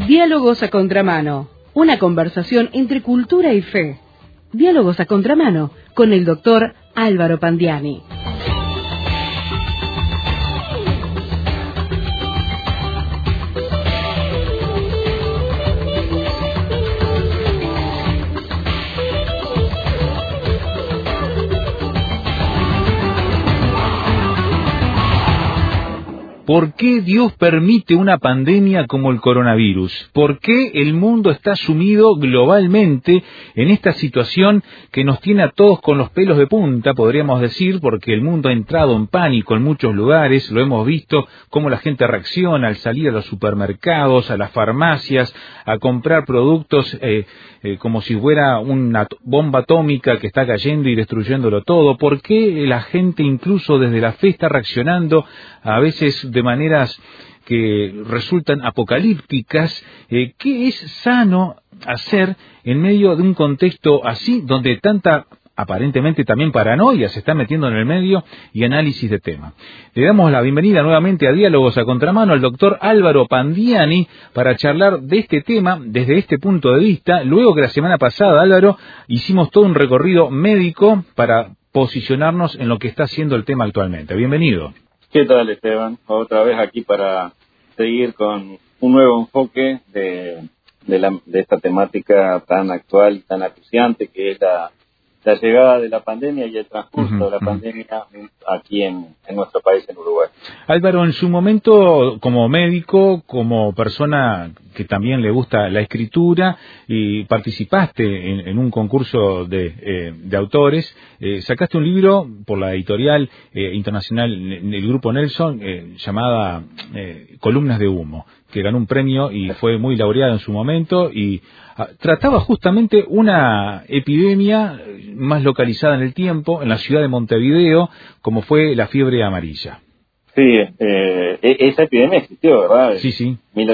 Diálogos a contramano, una conversación entre cultura y fe. Diálogos a contramano con el doctor Álvaro Pandiani. ¿Por qué Dios permite una pandemia como el coronavirus? ¿Por qué el mundo está sumido globalmente en esta situación que nos tiene a todos con los pelos de punta, podríamos decir, porque el mundo ha entrado en pánico en muchos lugares, lo hemos visto, cómo la gente reacciona al salir a los supermercados, a las farmacias, a comprar productos como si fuera una bomba atómica que está cayendo y destruyéndolo todo? ¿Por qué la gente incluso desde la fe está reaccionando a veces de maneras que resultan apocalípticas? ¿Qué es sano hacer en medio de un contexto así, donde tanta, aparentemente también paranoia se está metiendo en el medio y análisis de tema? Le damos la bienvenida nuevamente a Diálogos a Contramano al doctor Álvaro Pandiani para charlar de este tema desde este punto de vista, luego que la semana pasada, Álvaro, hicimos todo un recorrido médico para posicionarnos en lo que está siendo el tema actualmente. Bienvenido. ¿Qué tal, Esteban? Otra vez aquí para seguir con un nuevo enfoque de esta temática tan actual y tan acuciante que es la llegada de la pandemia y el transcurso de la pandemia aquí en nuestro país, en Uruguay. Álvaro, en su momento, como médico, como persona que también le gusta la escritura, y participaste en un concurso de autores, sacaste un libro por la editorial internacional del Grupo Nelson, llamada Columnas de Humo, que ganó un premio y fue muy laureado en su momento, y trataba justamente una epidemia más localizada en el tiempo, en la ciudad de Montevideo, como fue la fiebre amarilla. Sí, esa epidemia existió, ¿verdad? Sí, sí.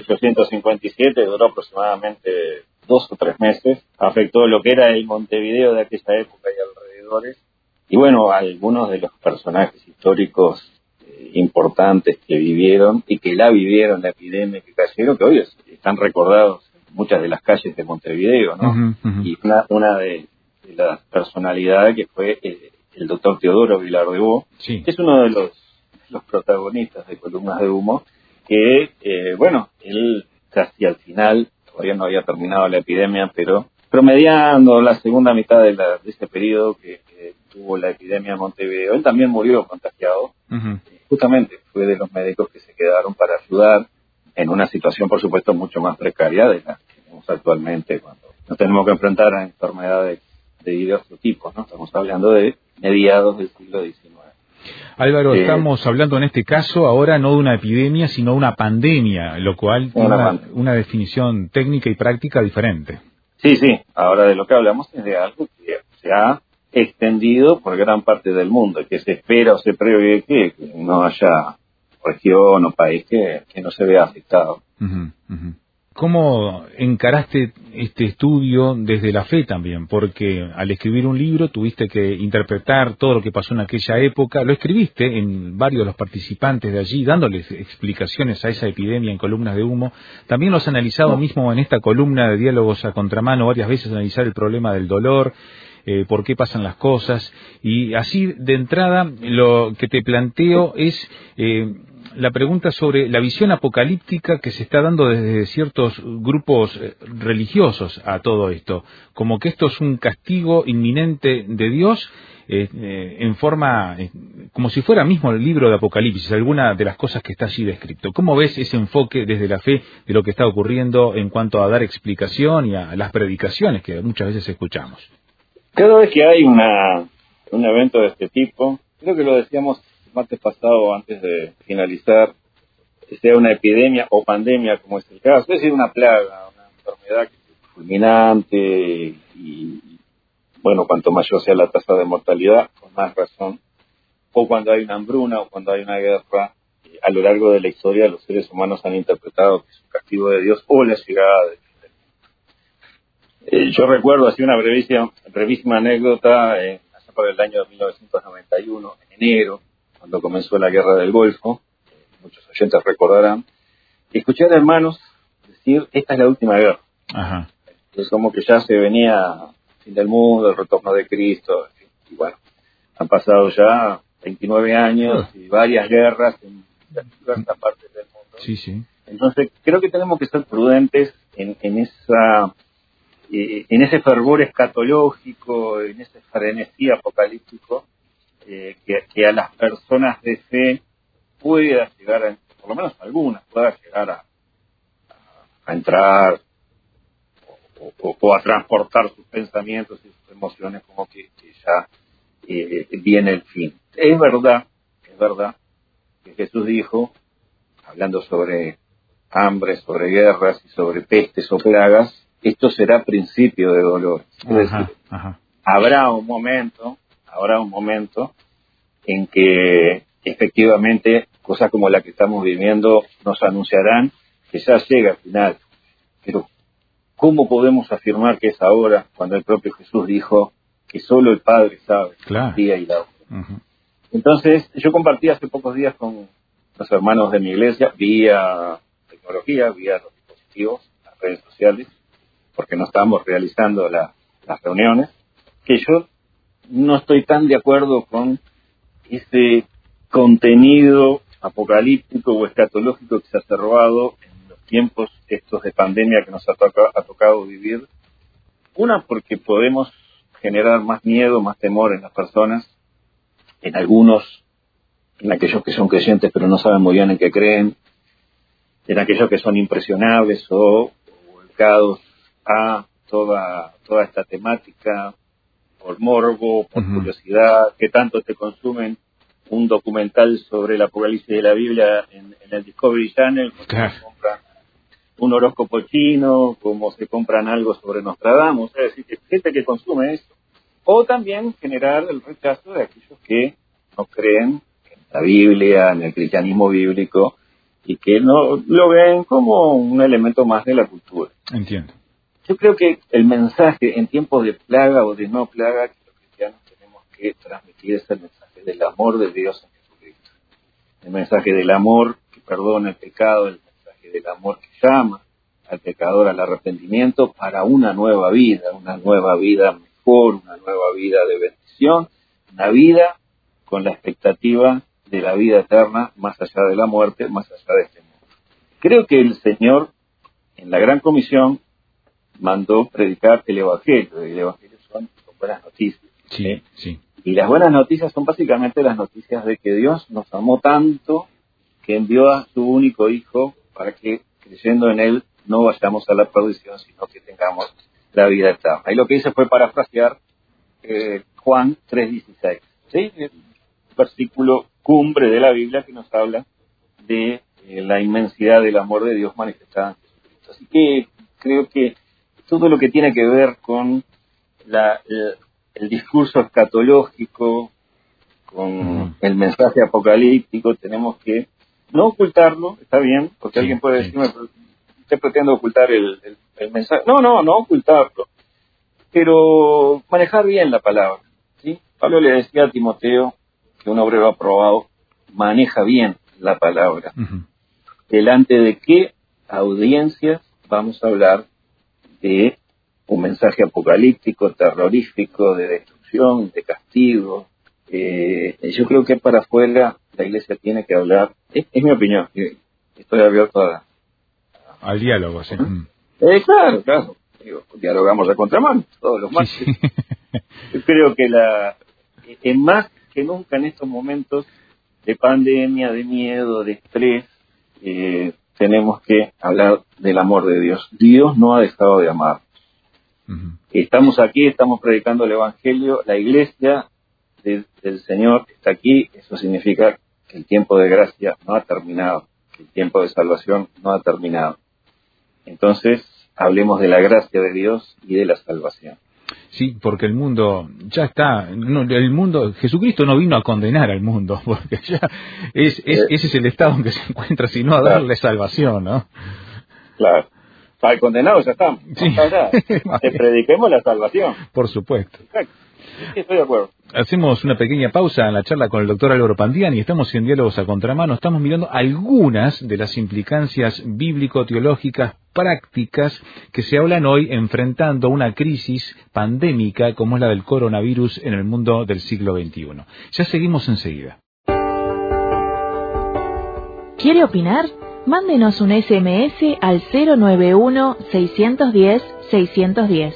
1857, duró aproximadamente 2 o 3 meses, afectó lo que era el Montevideo de aquella época y alrededores, y bueno, algunos de los personajes históricos importantes que vivieron y que la vivieron, la epidemia que cayeron, que hoy están recordados en muchas de las calles de Montevideo, ¿no? Y una de las personalidades que fue el doctor Teodoro Vilardebó, sí, que es uno de los protagonistas de Columnas de Humo, que, bueno, él casi al final, todavía no había terminado la epidemia, pero promediando la segunda mitad de ese periodo que tuvo la epidemia en Montevideo, él también murió contagiado. Justamente fue de los médicos que se quedaron para ayudar en una situación, por supuesto, mucho más precaria de la que tenemos actualmente, cuando nos tenemos que enfrentar a enfermedades de diversos tipos, ¿no? Estamos hablando de mediados del siglo XIX. Álvaro, estamos hablando en este caso ahora no de una epidemia, sino de una pandemia, lo cual tiene una definición técnica y práctica diferente. Sí, sí. Ahora de lo que hablamos es de algo que se ha extendido por gran parte del mundo, que se espera o se prevé que no haya región o país que no se vea afectado. ¿Cómo encaraste este estudio desde la fe también? Porque al escribir un libro tuviste que interpretar todo lo que pasó en aquella época. Lo escribiste en varios de los participantes de allí, dándoles explicaciones a esa epidemia en Columnas de Humo. También lo has analizado mismo en esta columna de Diálogos a Contramano, varias veces analizar el problema del dolor, por qué pasan las cosas. Y así, de entrada, lo que te planteo es la pregunta sobre la visión apocalíptica que se está dando desde ciertos grupos religiosos a todo esto, como que esto es un castigo inminente de Dios, en forma, como si fuera mismo el libro de Apocalipsis, alguna de las cosas que está allí descrito. ¿Cómo ves ese enfoque desde la fe de lo que está ocurriendo en cuanto a dar explicación y a las predicaciones que muchas veces escuchamos? Cada vez que hay un evento de este tipo, creo que lo decíamos el martes pasado antes de finalizar, sea una epidemia o pandemia como es el caso, es decir, una plaga, una enfermedad fulminante y bueno, cuanto mayor sea la tasa de mortalidad, con más razón, o cuando hay una hambruna o cuando hay una guerra, a lo largo de la historia los seres humanos han interpretado que es un castigo de Dios o la llegada de yo recuerdo así una brevísima anécdota, allá por el año 1991, en enero, cuando comenzó la guerra del Golfo, muchos oyentes recordarán, escuché a hermanos decir, esta es la última guerra. Ajá. Es como que ya se venía el fin del mundo, el retorno de Cristo, y bueno, han pasado ya 29 años y varias guerras en diversas partes del mundo. Sí, sí. Entonces, creo que tenemos que ser prudentes en ese fervor escatológico, en ese frenesí apocalíptico, que a las personas de fe pueda llegar, por lo menos algunas, pueda llegar a entrar o a transportar sus pensamientos y sus emociones como que ya viene el fin. Es verdad que Jesús dijo, hablando sobre hambre, sobre guerras y sobre pestes o plagas, esto será principio de dolor. Es decir, habrá un momento en que efectivamente cosas como la que estamos viviendo nos anunciarán que ya llega al final. Pero ¿cómo podemos afirmar que es ahora cuando el propio Jesús dijo que solo el Padre sabe el día y la hora? Entonces, yo compartí hace pocos días con los hermanos de mi iglesia, vía tecnología, vía los dispositivos, las redes sociales, porque no estábamos realizando las reuniones, que yo no estoy tan de acuerdo con ese contenido apocalíptico o escatológico que se ha observado en los tiempos estos de pandemia que nos ha tocado vivir. Una, porque podemos generar más miedo, más temor en las personas, en aquellos que son creyentes pero no saben muy bien en qué creen, en aquellos que son impresionables o volcados a toda esta temática por morbo, por curiosidad, que tanto te consumen un documental sobre el Apocalipsis de la Biblia en el Discovery Channel, como se compran un horóscopo chino, como se compran algo sobre Nostradamus, es decir, que gente que consume eso. O también generar el rechazo de aquellos que no creen en la Biblia, en el cristianismo bíblico, y que no lo ven como un elemento más de la cultura. Entiendo. Yo creo que el mensaje en tiempos de plaga o de no plaga que los cristianos tenemos que transmitir es el mensaje del amor de Dios en Jesucristo. El mensaje del amor que perdona el pecado, el mensaje del amor que llama al pecador al arrepentimiento para una nueva vida mejor, una nueva vida de bendición, una vida con la expectativa de la vida eterna más allá de la muerte, más allá de este mundo. Creo que el Señor, en la Gran Comisión, mandó predicar el Evangelio. El Evangelio son buenas noticias. Sí, sí. Y las buenas noticias son básicamente las noticias de que Dios nos amó tanto que envió a su único Hijo para que, creyendo en Él, no vayamos a la perdición, sino que tengamos la vida eterna. Y lo que hice fue parafrasear Juan 3:16, ¿sí? El versículo cumbre de la Biblia que nos habla de la inmensidad del amor de Dios manifestada en Jesucristo. Así que creo que todo lo que tiene que ver con el discurso escatológico, con el mensaje apocalíptico, tenemos que no ocultarlo, está bien, porque alguien puede decirme, usted pretende ocultar el mensaje. No ocultarlo, pero manejar bien la palabra, ¿sí? Pablo le decía a Timoteo que un obrero aprobado maneja bien la palabra. ¿Delante de qué audiencias vamos a hablar de un mensaje apocalíptico, terrorífico, de destrucción, de castigo? Yo creo que para afuera la iglesia tiene que hablar, es mi opinión, estoy abierto al diálogo, sí. Claro. Dialogamos a contramano, todos los martes. Sí. Yo creo que más que nunca en estos momentos de pandemia, de miedo, de estrés, tenemos que hablar del amor de Dios. Dios no ha dejado de amar. Estamos aquí, estamos predicando el Evangelio, la iglesia del Señor está aquí, eso significa que el tiempo de gracia no ha terminado, que el tiempo de salvación no ha terminado. Entonces, hablemos de la gracia de Dios y de la salvación. Sí, porque el mundo ya está, Jesucristo no vino a condenar al mundo, porque ya ese es el estado en que se encuentra, sino a darle salvación, ¿no? Claro. Para el condenado ya estamos. Sí. Te prediquemos la salvación. Por supuesto. Exacto. Sí, estoy de acuerdo. Hacemos una pequeña pausa en la charla con el doctor Álvaro Pandiani. Estamos en Diálogos a Contramano. Estamos mirando algunas de las implicancias bíblico-teológicas prácticas que se hablan hoy enfrentando una crisis pandémica como es la del coronavirus en el mundo del siglo XXI. Ya seguimos enseguida. ¿Quiere opinar? Mándenos un SMS al 091-610-610.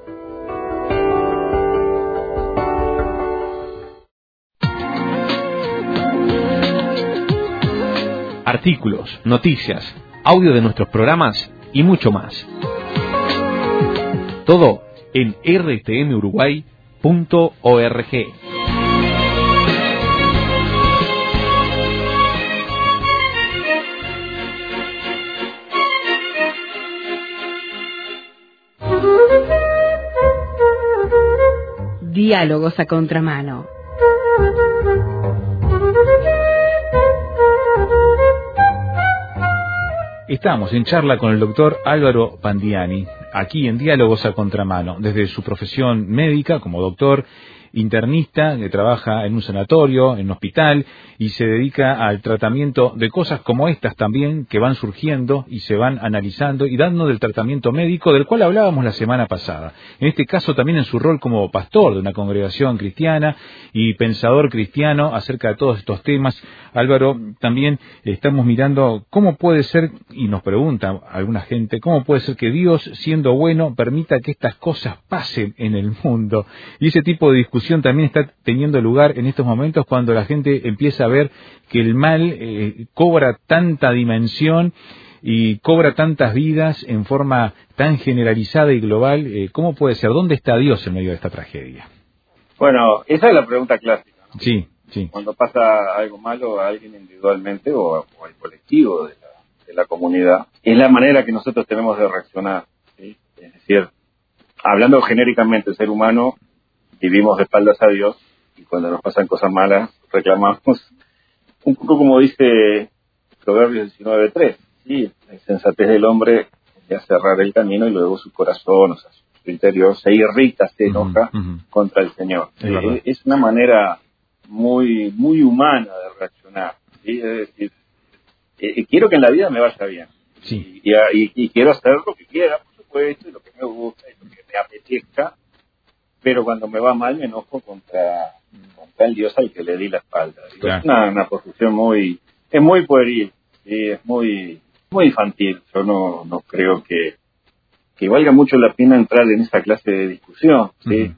Artículos, noticias, audio de nuestros programas y mucho más. Todo en rtmuruguay.org. Diálogos a Contramano. Estamos en charla con el doctor Álvaro Pandiani, aquí en Diálogos a Contramano, desde su profesión médica como doctor internista, que trabaja en un sanatorio, en un hospital, y se dedica al tratamiento de cosas como estas también, que van surgiendo y se van analizando y dando del tratamiento médico, del cual hablábamos la semana pasada. En este caso también en su rol como pastor de una congregación cristiana y pensador cristiano acerca de todos estos temas. Álvaro, también estamos mirando cómo puede ser, y nos pregunta alguna gente, cómo puede ser que Dios, siendo bueno, permita que estas cosas pasen en el mundo. Y ese tipo de discusión también está teniendo lugar en estos momentos cuando la gente empieza a ver que el mal cobra tanta dimensión y cobra tantas vidas en forma tan generalizada y global. ¿Cómo puede ser? ¿Dónde está Dios en medio de esta tragedia? Bueno, esa es la pregunta clásica, ¿no? Sí, sí. Cuando pasa algo malo a alguien individualmente o al colectivo de la comunidad, es la manera que nosotros tenemos de reaccionar, ¿sí? Es decir, hablando genéricamente, el ser humano vivimos de espaldas a Dios y cuando nos pasan cosas malas reclamamos, un poco como dice Proverbios 19:3, ¿sí? La insensatez del hombre le hace cerrar el camino y luego su corazón, o sea, su interior se irrita, se enoja contra el Señor. Es una manera muy muy humana de reaccionar, ¿sí? Es decir, quiero que en la vida me vaya bien, sí. y quiero hacer lo que quiera, por supuesto, y lo que me gusta y lo que me apetezca, pero cuando me va mal me enojo contra el Dios al que le di la espalda. Claro. Es una posición muy pueril, ¿sí? Es muy infantil. Yo no creo que valga mucho la pena entrar en esa clase de discusión, ¿sí?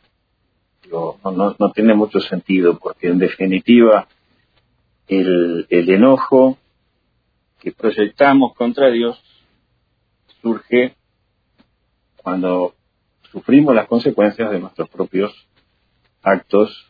No tiene mucho sentido, porque en definitiva el enojo que proyectamos contra Dios surge cuando sufrimos las consecuencias de nuestros propios actos,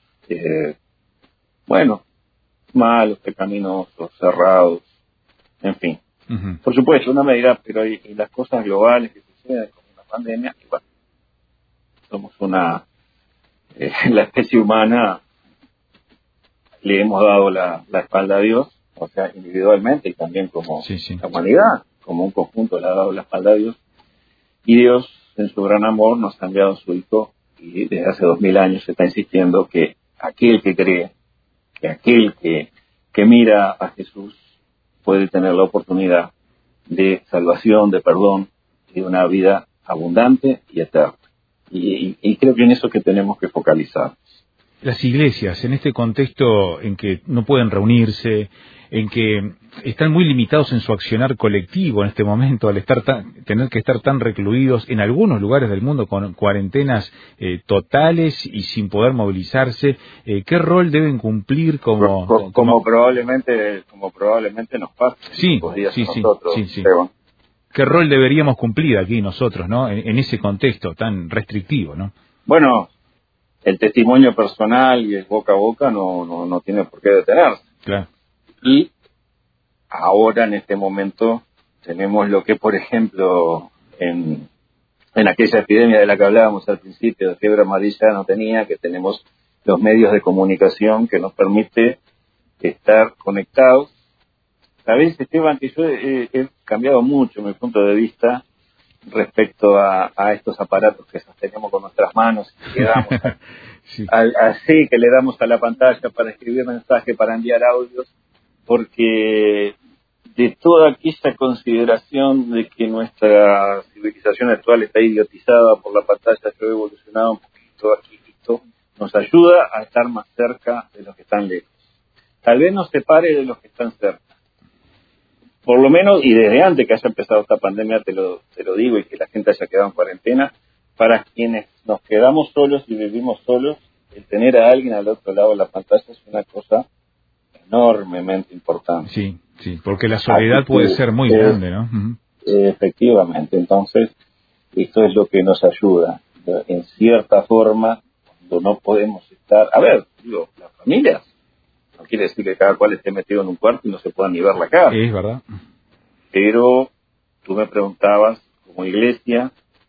malos, pecaminosos, cerrados, en fin. Por supuesto, una medida, pero hay las cosas globales que suceden, como una pandemia, que bueno, somos la especie humana, le hemos dado la espalda a Dios, o sea, individualmente y también como la humanidad, como un conjunto le ha dado la espalda a Dios, y Dios, en su gran amor, nos ha enviado a su Hijo, y desde hace 2000 años se está insistiendo que aquel que cree, que aquel que mira a Jesús puede tener la oportunidad de salvación, de perdón, y de una vida abundante y eterna. Y creo que en eso que tenemos que focalizar. Las iglesias, en este contexto en que no pueden reunirse, en que están muy limitados en su accionar colectivo en este momento, al tener que estar tan recluidos en algunos lugares del mundo con cuarentenas totales y sin poder movilizarse, ¿qué rol deben cumplir como probablemente nos pasa sí, estos días sí, nosotros? Sí. ¿Qué rol deberíamos cumplir aquí nosotros, ¿no? En ese contexto tan restrictivo, ¿no? Bueno, el testimonio personal y el boca a boca no tiene por qué detenerse. Claro. Y ahora, en este momento, tenemos lo que, por ejemplo, en aquella epidemia de la que hablábamos al principio, de fiebre amarilla, no tenía, que tenemos los medios de comunicación que nos permite estar conectados. Sabés, Esteban, que yo he cambiado mucho mi punto de vista respecto a estos aparatos que sostenemos con nuestras manos y que damos Sí. así que le damos a la pantalla para escribir mensajes, para enviar audios, porque de toda aquella consideración de que nuestra civilización actual está idiotizada por la pantalla, yo he evolucionado un poquito aquí, esto nos ayuda a estar más cerca de los que están lejos. Tal vez nos separe de los que están cerca. Por lo menos, y desde antes que haya empezado esta pandemia, te lo digo, y que la gente haya quedado en cuarentena, para quienes nos quedamos solos y vivimos solos, el tener a alguien al otro lado de la pantalla es una cosa enormemente importante. Sí, sí, porque la soledad puede ser muy grande, ¿no? Uh-huh. Efectivamente, entonces, esto es lo que nos ayuda. En cierta forma, cuando no podemos estar... A ver, digo, las familias, no quiere decir que cada cual esté metido en un cuarto y no se pueda ni ver la cara. Es verdad. Pero tú me preguntabas, como iglesia,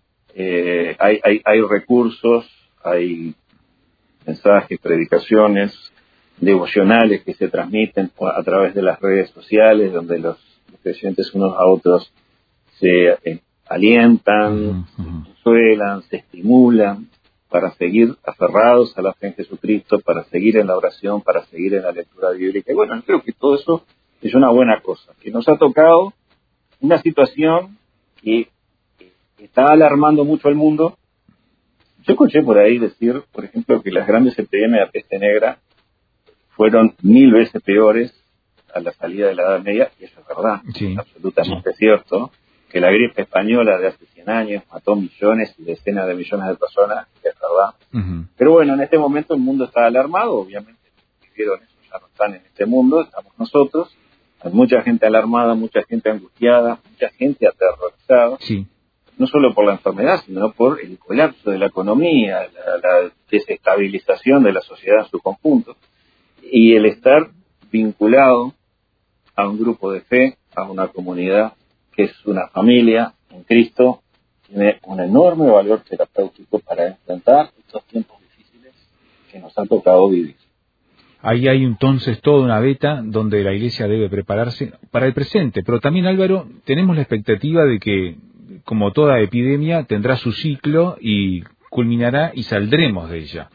hay recursos, hay mensajes, predicaciones, devocionales que se transmiten a través de las redes sociales, donde los creyentes unos a otros se alientan, se consuelan, se estimulan para seguir aferrados a la fe en Jesucristo, para seguir en la oración, para seguir en la lectura bíblica. Y bueno, creo que todo eso es una buena cosa, que nos ha tocado una situación que está alarmando mucho al mundo. Yo escuché por ahí decir, por ejemplo, que las grandes epidemias de peste negra fueron 1000 veces peores a la salida de la Edad Media, y eso es verdad, sí, absolutamente cierto, que la gripe española de hace 100 años mató millones y decenas de millones de personas, que es verdad. Uh-huh. Pero bueno, en este momento el mundo está alarmado, obviamente los que vivieron eso ya no están en este mundo, estamos nosotros, hay mucha gente alarmada, mucha gente angustiada, mucha gente aterrorizada. Sí. No solo por la enfermedad, sino por el colapso de la economía, la desestabilización de la sociedad en su conjunto, y el estar vinculado a un grupo de fe, a una comunidad que es una familia en Cristo, tiene un enorme valor terapéutico para enfrentar estos tiempos difíciles que nos ha tocado vivir. Ahí hay entonces toda una beta donde la Iglesia debe prepararse para el presente, pero también, Álvaro, tenemos la expectativa de que, como toda epidemia, tendrá su ciclo y culminará y saldremos de ella.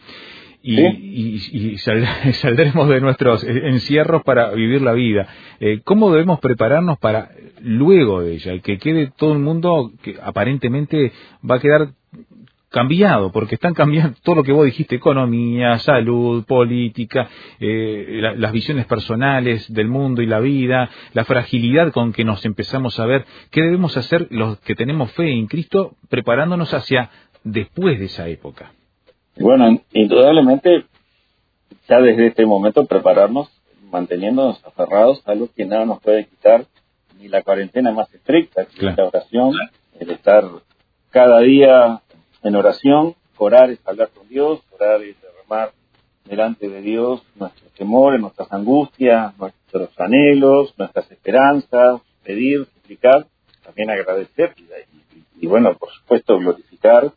Y saldremos de nuestros encierros para vivir la vida. ¿Cómo debemos prepararnos para luego de ella? Y que quede todo el mundo que aparentemente va a quedar cambiado, porque están cambiando todo lo que vos dijiste, economía, salud, política, las visiones personales del mundo y la vida, la fragilidad con que nos empezamos a ver. ¿Qué debemos hacer los que tenemos fe en Cristo preparándonos hacia después de esa época? Bueno, indudablemente, ya desde este momento prepararnos, manteniéndonos aferrados a algo que nada nos puede quitar, ni la cuarentena más estricta, que es la oración, el estar cada día en oración. Orar es hablar con Dios, orar es derramar delante de Dios nuestros temores, nuestras angustias, nuestros anhelos, nuestras esperanzas, pedir, suplicar, también agradecer y bueno, por supuesto, glorificar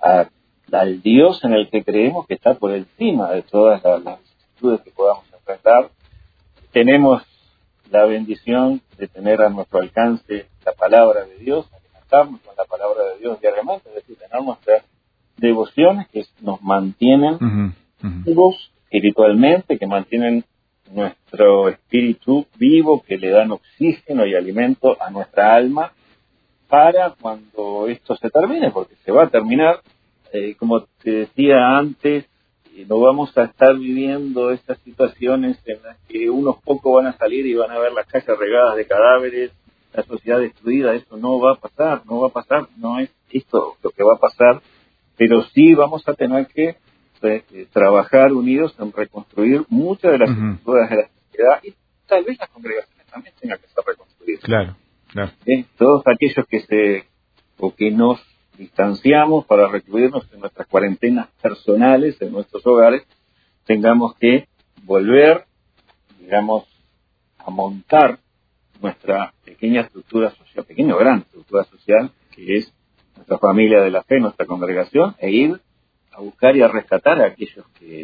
al Dios en el que creemos, que está por encima de todas las vicisitudes que podamos enfrentar. Tenemos la bendición de tener a nuestro alcance la palabra de Dios, alimentarnos con la palabra de Dios diariamente, es decir, tener nuestras devociones que nos mantienen vivos espiritualmente, que mantienen nuestro espíritu vivo, que le dan oxígeno y alimento a nuestra alma para cuando esto se termine, porque se va a terminar. Como te decía antes, no vamos a estar viviendo estas situaciones en las que unos pocos van a salir y van a ver las calles regadas de cadáveres, la sociedad destruida. Eso no va a pasar, no es esto lo que va a pasar, pero sí vamos a tener que trabajar unidos en reconstruir muchas de las estructuras de la sociedad, y tal vez las congregaciones también tengan que ser reconstruidas. Claro. Todos aquellos que nos distanciamos para recluirnos en nuestras cuarentenas personales, en nuestros hogares, tengamos que volver, digamos, a montar nuestra pequeña estructura social, pequeña o gran estructura social, que es nuestra familia de la fe, nuestra congregación, e ir a buscar y a rescatar a aquellos que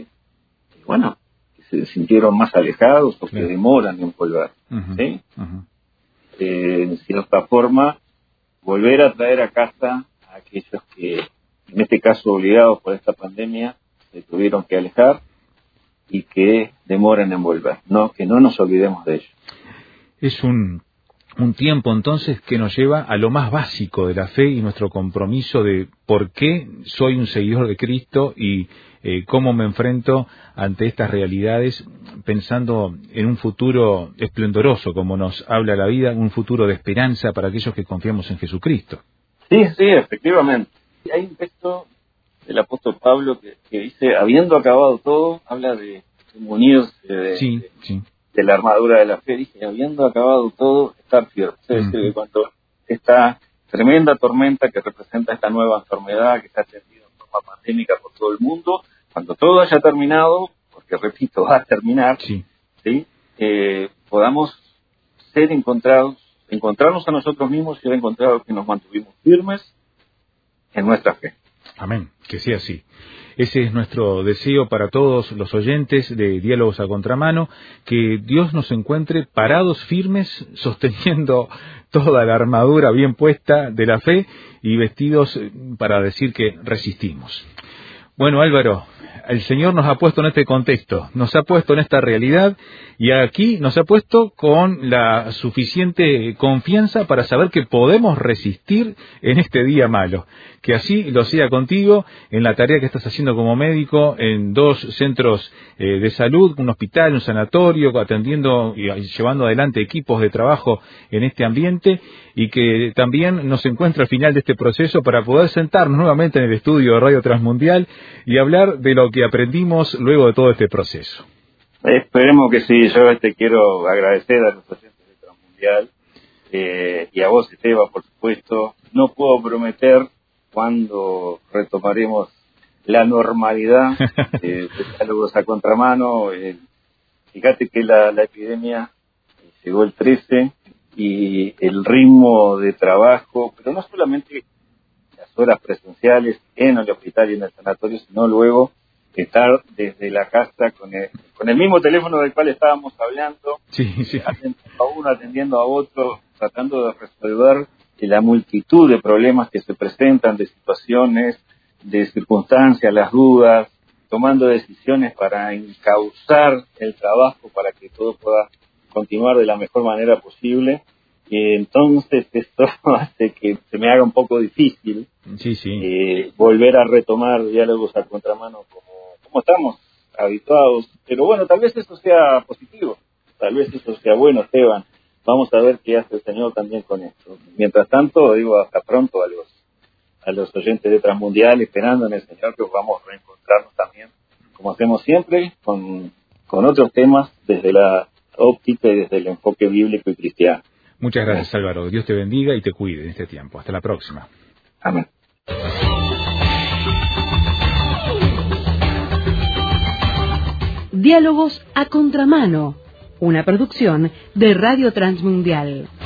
se sintieron más alejados o que demoran en volver. ¿Sí? En cierta forma, volver a traer a casa a aquellos que, en este caso obligados por esta pandemia, se tuvieron que alejar y que demoran en volver, no, que no nos olvidemos de ellos. Es un tiempo entonces que nos lleva a lo más básico de la fe y nuestro compromiso de por qué soy un seguidor de Cristo y cómo me enfrento ante estas realidades, pensando en un futuro esplendoroso, como nos habla la vida, un futuro de esperanza para aquellos que confiamos en Jesucristo. Sí, efectivamente. Hay un texto del apóstol Pablo que dice, habiendo acabado todo, habla de munirse de la armadura de la fe, dice, habiendo acabado todo, estar firme. Es decir, que cuando esta tremenda tormenta que representa esta nueva enfermedad que está extendida en forma pandémica por todo el mundo, cuando todo haya terminado, porque repito, va a terminar, ¿sí? Podamos ser encontrarnos a nosotros mismos y ser encontrados que nos mantuvimos firmes en nuestra fe. Amén, que sea así. Ese es nuestro deseo para todos los oyentes de Diálogos a Contramano, que Dios nos encuentre parados firmes, sosteniendo toda la armadura bien puesta de la fe y vestidos para decir que resistimos. Bueno, Álvaro, el Señor nos ha puesto en este contexto, nos ha puesto en esta realidad y aquí nos ha puesto con la suficiente confianza para saber que podemos resistir en este día malo. Que así lo sea contigo en la tarea que estás haciendo como médico en 2 centros de salud, un hospital, un sanatorio, atendiendo y llevando adelante equipos de trabajo en este ambiente, y que también nos encuentra al final de este proceso para poder sentarnos nuevamente en el estudio de Radio Transmundial y hablar de lo que aprendimos luego de todo este proceso. Esperemos que sí. Yo quiero agradecer a los oyentes de Transmundial y a vos, Esteban, por supuesto. No puedo prometer cuándo retomaremos la normalidad de Diálogos a Contramano. Fíjate que la epidemia llegó el 13 y el ritmo de trabajo, pero no solamente las horas presenciales en el hospital y en el sanatorio, sino luego estar desde la casa con el mismo teléfono del cual estábamos hablando, atendiendo a uno, atendiendo a otro, tratando de resolver la multitud de problemas que se presentan, de situaciones, de circunstancias, las dudas, tomando decisiones para encauzar el trabajo para que todo pueda continuar de la mejor manera posible. Y entonces esto hace que se me haga un poco difícil volver a retomar Diálogos a Contramano como estamos habituados. Pero bueno, tal vez eso sea positivo, tal vez eso sea bueno, Esteban. Vamos a ver qué hace el Señor también con esto. Mientras tanto, digo, hasta pronto a los oyentes de Transmundial, esperando en el Señor que vamos a reencontrarnos también, como hacemos siempre, con otros temas desde la óptica y desde el enfoque bíblico y cristiano. Muchas gracias, Álvaro. Dios te bendiga y te cuide en este tiempo. Hasta la próxima. Amén. Diálogos a Contramano, una producción de Radio Transmundial.